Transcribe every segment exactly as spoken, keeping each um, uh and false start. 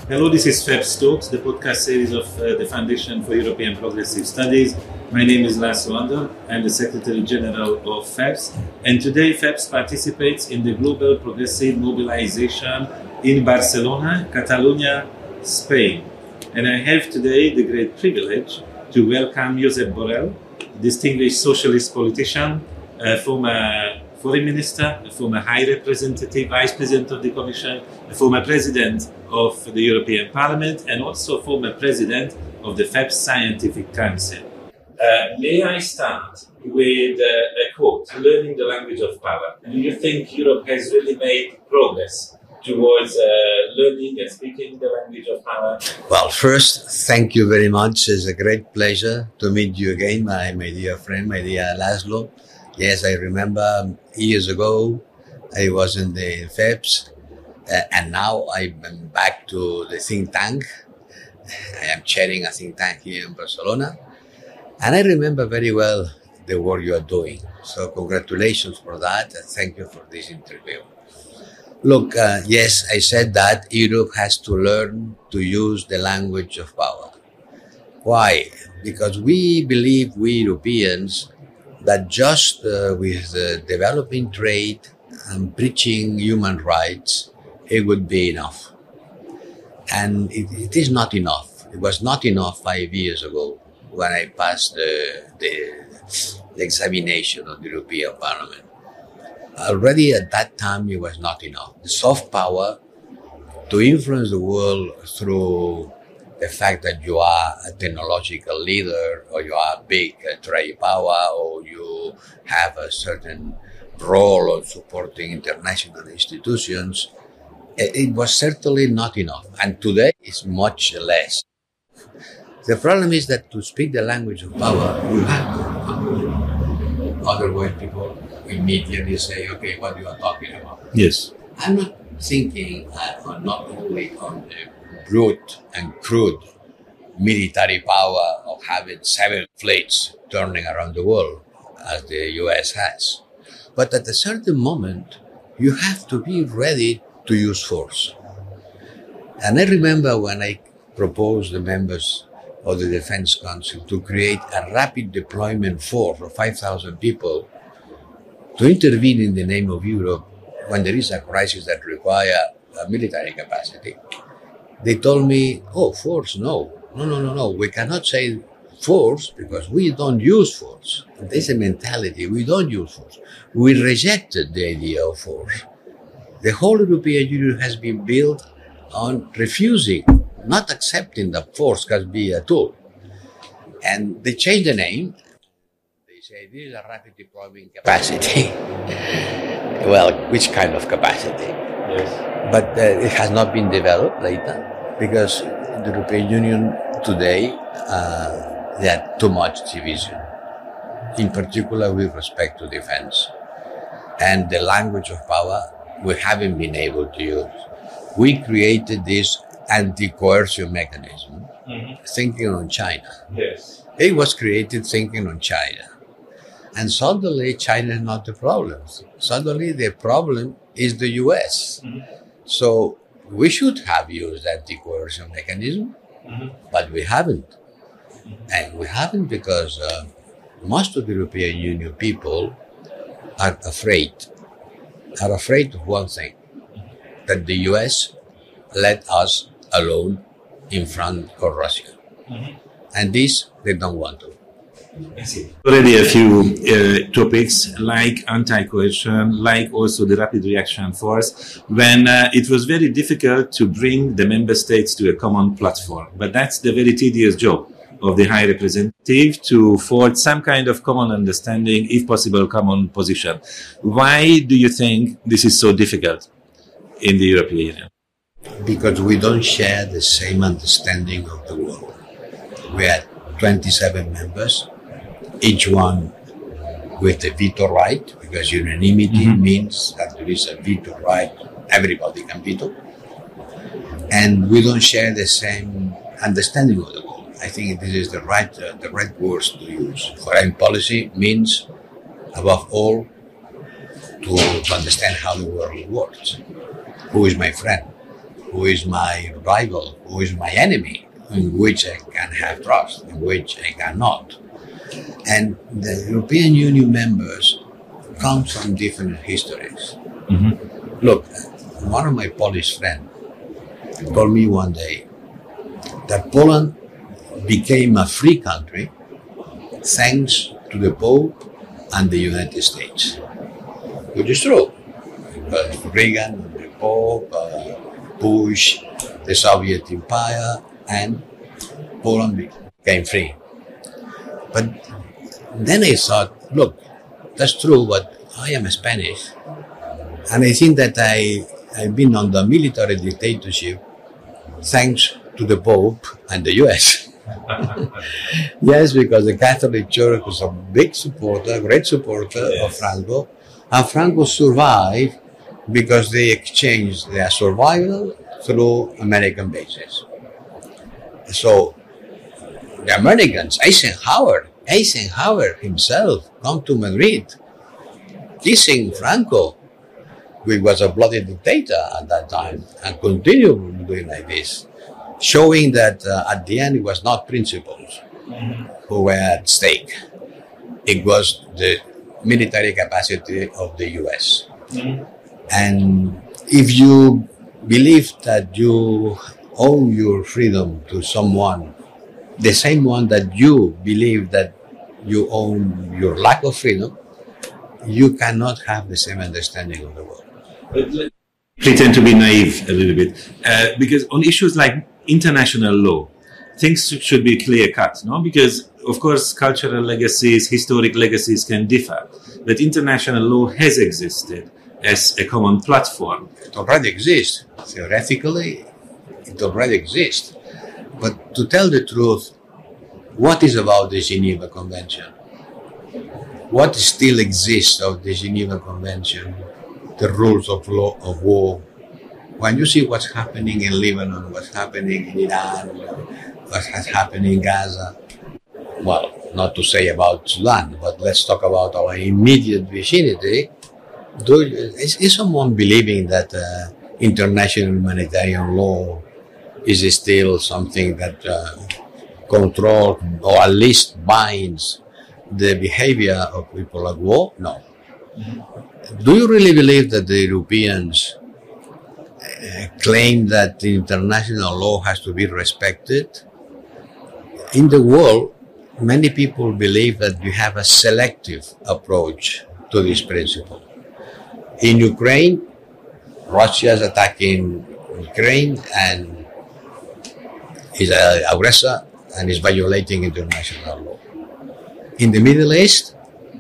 Hello, this is FEPS Talks, the podcast series of uh, the Foundation for European Progressive Studies. My name is László Andor. I'm the Secretary General of FEPS, and today FEPS participates in the Global Progressive Mobilization in Barcelona, Catalonia, Spain. And I have today the great privilege to welcome Josep Borrell, distinguished socialist politician, uh, former foreign minister, a former high representative, vice president of the Commission, a former president of the European Parliament, and also former president of the FEPS Scientific Council. Uh, may I start with uh, a quote, learning the language of power. Do you think Europe has really made progress towards uh, learning and speaking the language of power? Well, first, thank you very much. It's a great pleasure to meet you again, my, my dear friend, my dear László. Yes, I remember years ago, I was in the FEPS, uh, and now I'm back to the think tank. I am chairing a think tank here in Barcelona. And I remember very well the work you are doing. So congratulations for that, and thank you for this interview. Look, uh, yes, I said that Europe has to learn to use the language of power. Why? Because we believe, we Europeans, that just uh, with uh, developing trade and preaching human rights, it would be enough. And it, it is not enough. It was not enough five years ago when I passed the, the, the examination of the European Parliament. Already at that time, it was not enough. The soft power to influence the world through the fact that you are a technological leader, or you are a big uh, trade power, or you have a certain role of supporting international institutions, it, it was certainly not enough. And today it's much less. The problem is that to speak the language of power, you have to have power. Otherwise, people immediately say, okay, what you are talking about. Yes. I'm not thinking uh, not only on the brute and crude military power of having seven fleets turning around the world, as the U S has. But at a certain moment, you have to be ready to use force. And I remember when I proposed the members of the Defense Council to create a rapid deployment force of five thousand people to intervene in the name of Europe when there is a crisis that requires a military capacity. They told me, oh, force, no. No, no, no, no. We cannot say force because we don't use force. There's a mentality. We don't use force. We rejected the idea of force. The whole European Union has been built on refusing, not accepting that force can be a tool. And they changed the name. They say this is a rapid deployment capacity. Well, which kind of capacity? Yes. But uh, it has not been developed later because the European Union today, uh, they had too much division, in particular with respect to defense. And the language of power, we haven't been able to use. We created this anti-coercion mechanism, mm-hmm. thinking on China. Yes. It was created thinking on China. And suddenly, China is not the problem. Suddenly, the problem is the U S. Mm-hmm. So we should have used anti-coercion mechanism, mm-hmm. but we haven't. Mm-hmm. And we haven't because uh, most of the European Union people are afraid, are afraid of one thing, that the U S let us alone in front of Russia. Mm-hmm. And this, they don't want to. I see. Already a few uh, topics like anti-coercion, like also the rapid reaction force, when uh, it was very difficult to bring the member states to a common platform. But that's the very tedious job of the High Representative, to forge some kind of common understanding, if possible, common position. Why do you think this is so difficult in the European Union? Because we don't share the same understanding of the world. We had twenty-seven members, each one with a veto right, because unanimity mm-hmm. means that there is a veto right, everybody can veto. And we don't share the same understanding of the world. I think this is the right uh, the right words to use. Foreign policy means, above all, to, to understand how the world works. Who is my friend? who is my rival, who is my enemy, in which I can have trust, in which I cannot. And the European Union members come from different histories. Mm-hmm. Look, one of my Polish friends told me one day that Poland became a free country thanks to the Pope and the United States, which is true. Because Reagan, the Pope, uh, Bush, the Soviet Empire, and Poland became free. But then I thought, look, that's true, but I am Spanish, and I think that I, I've been under military dictatorship thanks to the Pope and the U S Yes, because the Catholic Church was a big supporter, great supporter yes. of Franco, and Franco survived because they exchanged their survival through American bases. So the Americans, Eisenhower, Eisenhower himself, come to Madrid, kissing Franco, who was a bloody dictator at that time, and continued doing like this, showing that uh, at the end it was not principles who were at stake. It was the military capacity of the U S. Mm-hmm. And if you believe that you owe your freedom to someone, the same one that you believe that you own your lack of freedom, you cannot have the same understanding of the world. But pretend to be naive a little bit, uh, because on issues like international law, things should be clear cut, no? Because of course cultural legacies, historic legacies can differ, but international law has existed as a common platform. It already exists. Theoretically, it already exists. But to tell the truth, what is about the Geneva Convention? What still exists of the Geneva Convention? The rules of law of war. When you see what's happening in Lebanon, what's happening in Iran, what has happened in Gaza, well, not to say about Sudan, but let's talk about our immediate vicinity. Do, is, is someone believing that uh, international humanitarian law is still something that uh, controls or at least binds the behavior of people at war? No. Mm-hmm. Do you really believe that the Europeans uh, claim that the international law has to be respected? In the world, many people believe that you have a selective approach to this principle. In Ukraine, Russia is attacking Ukraine and is an aggressor and is violating international law. In the Middle East,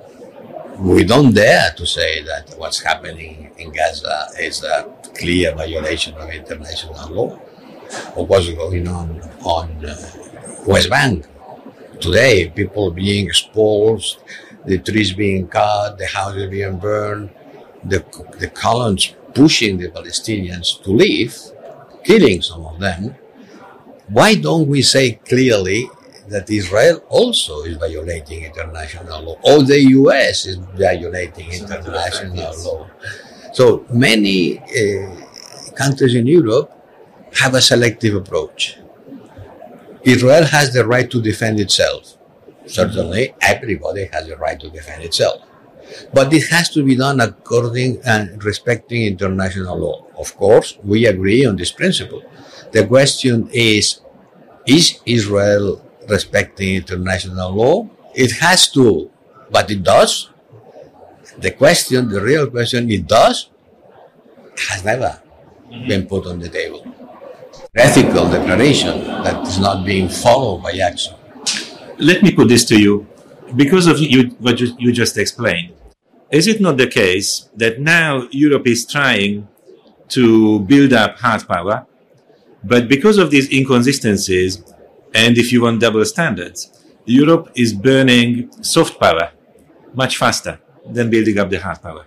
we don't dare to say that what's happening in Gaza is a clear violation of international law, or what's going on on uh, West Bank. Today, people being expelled, the trees being cut, the houses being burned, the, the columns pushing the Palestinians to leave, killing some of them. Why don't we say clearly that Israel also is violating international law, or the U S is violating international law? So many uh, countries in Europe have a selective approach. Israel has the right to defend itself. Certainly, everybody has the right to defend itself. But it has to be done according and respecting international law. Of course, we agree on this principle. The question is, is Israel respecting international law? It has to, but it does. The question, the real question, it does, has never been put on the table. Ethical declaration that is not being followed by action. Let me put this to you. Because of you, what you, you just explained, is it not the case that now Europe is trying to build up hard power, but because of these inconsistencies, and if you want double standards, Europe is burning soft power much faster than building up the hard power?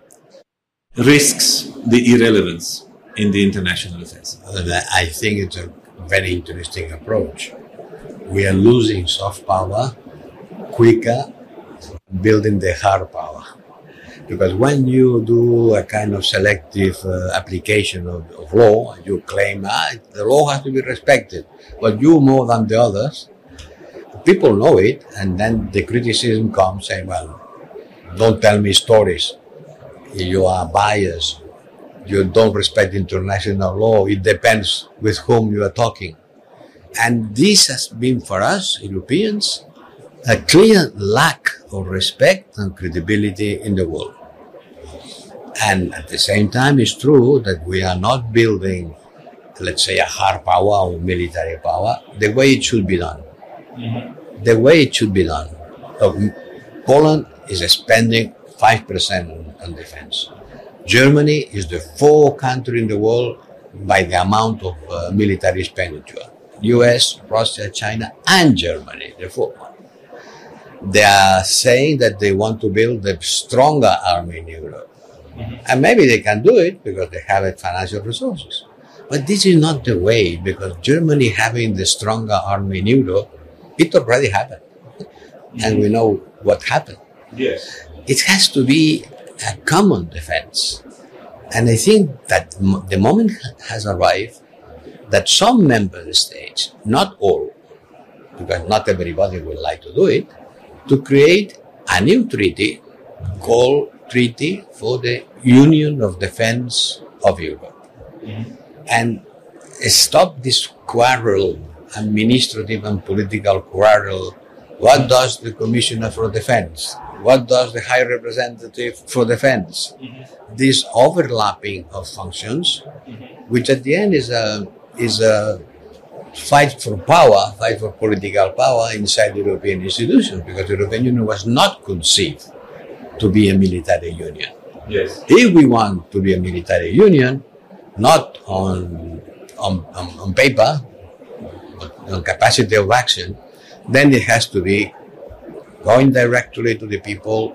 Risks the irrelevance in the international affairs. I think it's a very interesting approach. We are losing soft power quicker, building the hard power. Because when you do a kind of selective uh, application of, of law, you claim ah, the law has to be respected, but you more than the others, people know it, and then the criticism comes saying, well, don't tell me stories. You are biased. You don't respect international law. It depends with whom you are talking. And this has been for us, Europeans, a clear lack of respect and credibility in the world. And at the same time, it's true that we are not building, let's say, a hard power or military power the way it should be done. Mm-hmm. The way it should be done. So Poland is spending five percent on, on defense. Germany is the fourth country in the world by the amount of uh, military expenditure. U S, Russia, China, and Germany, the fourth one. They are saying that they want to build a stronger army in Europe. Mm-hmm. And maybe they can do it because they have financial resources. But this is not the way, because Germany having the stronger army in Europe, it already happened. Mm-hmm. And we know what happened. Yes. It has to be a common defense. And I think that m- the moment has arrived that some member states, not all, because not everybody would like to do it, to create a new treaty called Treaty for the Union of Defense of Europe. Mm-hmm. And stop this quarrel, administrative and political quarrel. What does the Commissioner for Defense? What does the High Representative for Defense? Mm-hmm. This overlapping of functions, mm-hmm. which at the end is a is a fight for power, fight for political power inside the European institutions, because the European Union was not conceived to be a military union. Yes. If we want to be a military union, not on on, on, on paper, but on capacity of action, then it has to be going directly to the people,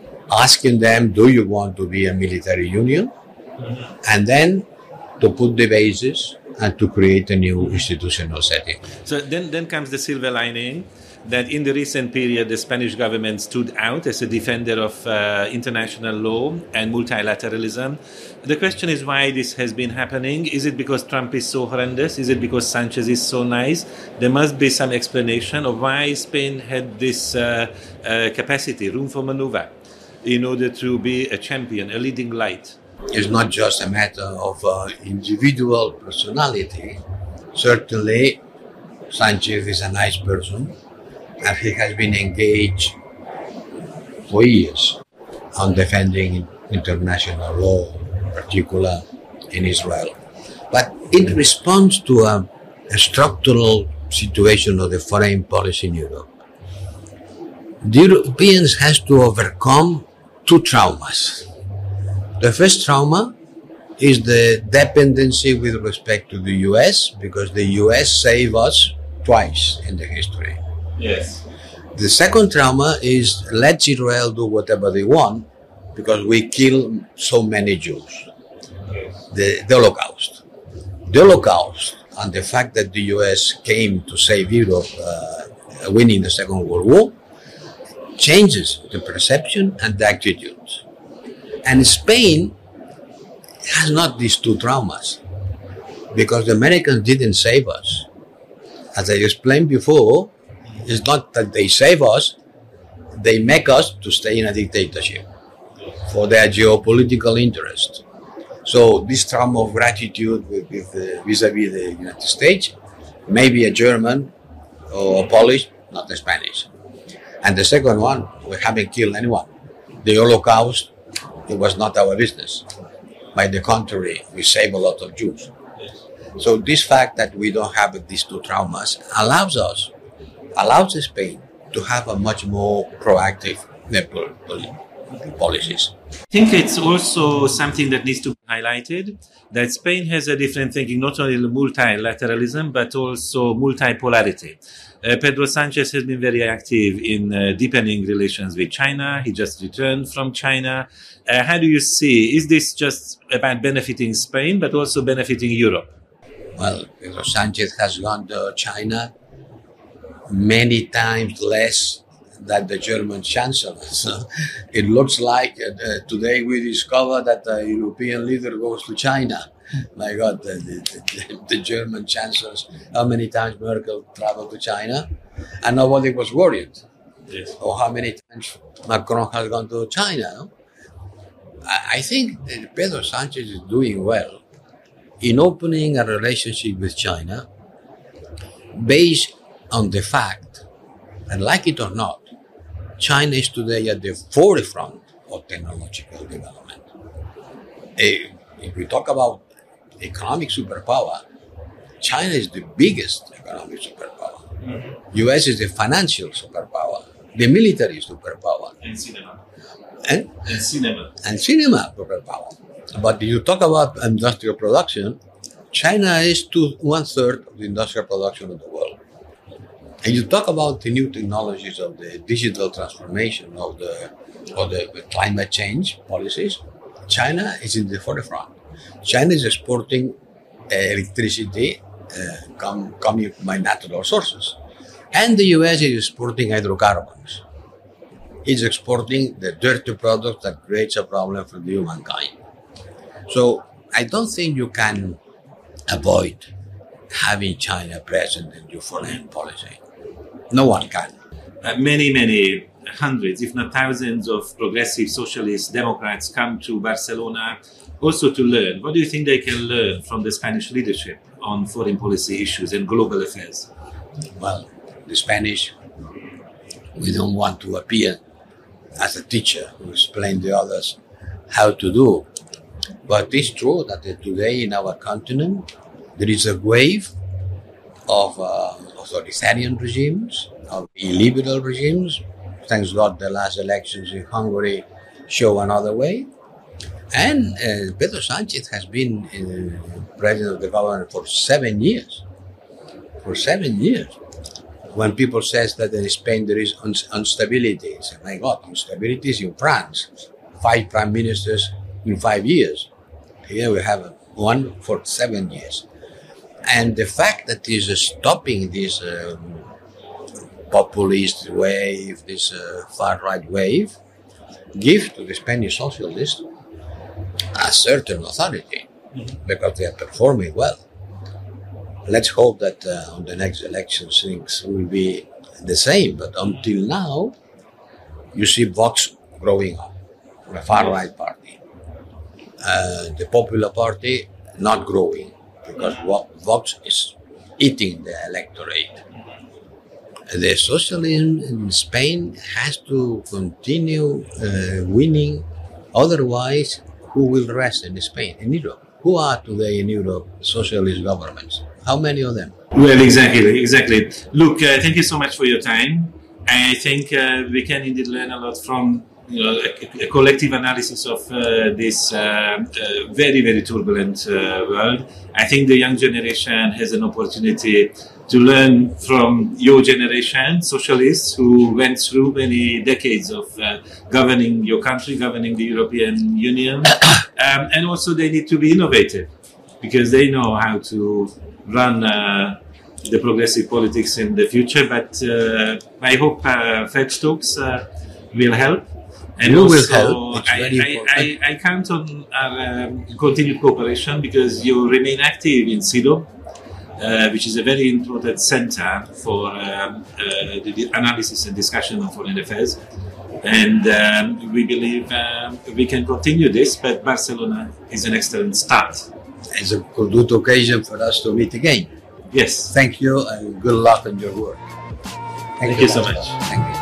asking them, do you want to be a military union? Mm-hmm. And then to put the basis and to create a new institutional setting. So then, then comes the silver lining that in the recent period, the Spanish government stood out as a defender of uh, international law and multilateralism. The question is why this has been happening. Is it because Trump is so horrendous? Is it because Sanchez is so nice? There must be some explanation of why Spain had this uh, uh, capacity, room for maneuver, in order to be a champion, a leading light. It's not just a matter of uh, individual personality. Certainly, Sanchez is a nice person, and he has been engaged for years on defending international law, in particular in Israel. But it responds to a, a structural situation of the foreign policy in Europe. The Europeans has to overcome two traumas. The first trauma is the dependency with respect to the U S, because the U S saved us twice in the history. Yes. The second trauma is let Israel do whatever they want because we kill so many Jews. Yes. The, the Holocaust. The Holocaust and the fact that the U S came to save Europe, uh, winning the Second World War, changes the perception and the attitudes. And Spain has not these two traumas because the Americans didn't save us. As I explained before, it's not that they save us, they make us to stay in a dictatorship for their geopolitical interest. So this trauma of gratitude with, with, uh, vis-a-vis the United States, maybe a German or a Polish, not a Spanish. And the second one, we haven't killed anyone. The Holocaust, it was not our business. By the contrary, we saved a lot of Jews. So this fact that we don't have these two traumas allows us, allows Spain to have a much more proactive policies. I think it's also something that needs to be highlighted, that Spain has a different thinking, not only multilateralism, but also multipolarity. Uh, Pedro Sanchez has been very active in uh, deepening relations with China. He just returned from China. Uh, how do you see, is this just about benefiting Spain, but also benefiting Europe? Well, Pedro Sanchez has gone to China many times less than the German Chancellor. So it looks like uh, today we discover that the European leader goes to China. My God, the, the, the German chancellors, how many times Merkel traveled to China and nobody was worried. Yes. Or how many times Macron has gone to China. No? I, I think that Pedro Sanchez is doing well in opening a relationship with China based on the fact, and like it or not, China is today at the forefront of technological development. If we talk about economic superpower, China is the biggest economic superpower. Mm-hmm. U S is the financial superpower, the military superpower. And cinema. And, and cinema. And cinema superpower. But if you talk about industrial production, China is to one third of the industrial production of the world. And you talk about the new technologies of the digital transformation of the of the climate change policies, China is in the forefront. China is exporting uh, electricity uh, come, coming by natural sources. And the U S is exporting hydrocarbons. It's exporting the dirty product that creates a problem for the humankind. So I don't think you can avoid having China present in your foreign policy. No one can. Uh, many, many hundreds, if not thousands of progressive socialist Democrats come to Barcelona also to learn. What do you think they can learn from the Spanish leadership on foreign policy issues and global affairs? Well, the Spanish, we don't want to appear as a teacher who explains to others how to do. But it's true that today in our continent, there is a wave of uh, authoritarian regimes, of illiberal regimes. Thanks God the last elections in Hungary show another way. And uh, Pedro Sanchez has been uh, president of the government for seven years. For seven years. When people say that in Spain there is un- instability, I say, my God, instability is in France. Five prime ministers in five years. Here we have one for seven years. And the fact that he's uh, stopping this um, populist wave, this uh, far-right wave, gives to the Spanish socialists a certain authority mm-hmm. because they are performing well. Let's hope that uh, on the next elections things will be the same. But until now, you see Vox growing up, the far-right party. Uh, the Popular Party not growing because Vox is eating the electorate. The socialism in Spain has to continue uh, winning, otherwise who will rest in Spain, in Europe? Who are today in Europe socialist governments? How many of them? Well, exactly, exactly. Look, uh, thank you so much for your time. I think uh, we can indeed learn a lot from you know, a, a collective analysis of uh, this uh, uh, very, very turbulent uh, world. I think the young generation has an opportunity to learn from your generation, socialists who went through many decades of uh, governing your country, governing the European Union. Um, and also they need to be innovative because they know how to run uh, the progressive politics in the future. But uh, I hope uh, FEPS talks uh, will help. And you also, will help. It's I, very I, I, I count on our um, continued cooperation because you remain active in CEDAW, uh, which is a very important center for um, uh, the analysis and discussion of foreign affairs. And um, we believe uh, we can continue this, but Barcelona is an excellent start. It's a good occasion for us to meet again. Yes. Thank you and good luck on your work. Thank, Thank you so much. Thank you.